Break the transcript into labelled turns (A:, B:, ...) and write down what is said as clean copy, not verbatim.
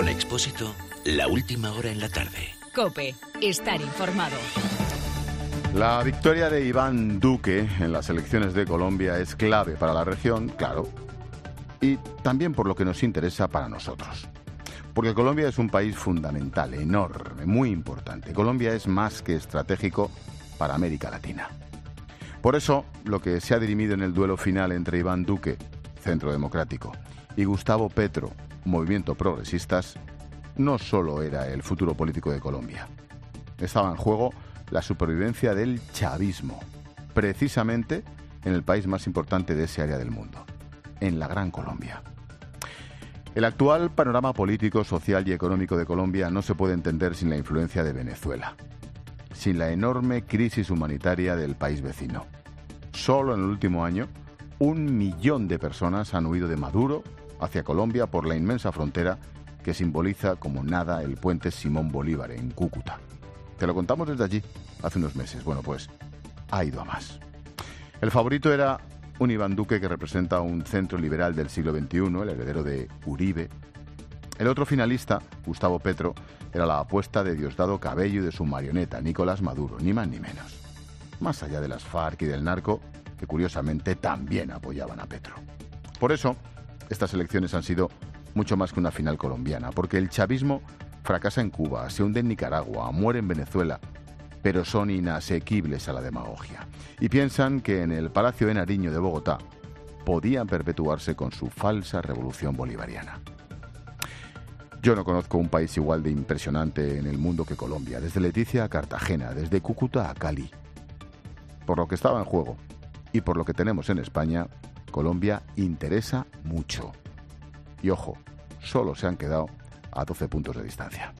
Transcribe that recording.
A: Con Expósito, la última hora en la tarde.
B: COPE. Estar informado.
C: La victoria de Iván Duque en las elecciones de Colombia es clave para la región, claro, y también por lo que nos interesa para nosotros. Porque Colombia es un país fundamental, enorme, muy importante. Colombia es más que estratégico para América Latina. Por eso, lo que se ha dirimido en el duelo final entre Iván Duque, Centro Democrático, y Gustavo Petro, Movimiento Progresistas, no solo era el futuro político de Colombia. Estaba en juego la supervivencia del chavismo, precisamente en el país más importante de ese área del mundo, en la Gran Colombia. El actual panorama político, social y económico de Colombia no se puede entender sin la influencia de Venezuela, sin la enorme crisis humanitaria del país vecino. Solo en el último año, 1 millón de personas han huido de Maduro hacia Colombia por la inmensa frontera que simboliza como nada el puente Simón Bolívar en Cúcuta. Te lo contamos desde allí hace unos meses. Bueno, pues ha ido a más. El favorito era un Iván Duque que representa un centro liberal del siglo XXI, el heredero de Uribe. El otro finalista, Gustavo Petro, era la apuesta de Diosdado Cabello y de su marioneta, Nicolás Maduro, ni más ni menos. Más allá de las FARC y del narco, que curiosamente también apoyaban a Petro. Por eso, estas elecciones han sido mucho más que una final colombiana, porque el chavismo fracasa en Cuba, se hunde en Nicaragua, muere en Venezuela, pero son inasequibles a la demagogia. Y piensan que en el Palacio de Nariño de Bogotá podían perpetuarse con su falsa revolución bolivariana. Yo no conozco un país igual de impresionante en el mundo que Colombia, desde Leticia a Cartagena, desde Cúcuta a Cali. Por lo que estaba en juego y por lo que tenemos en España, Colombia interesa mucho. Y ojo, solo se han quedado a 12 puntos de distancia.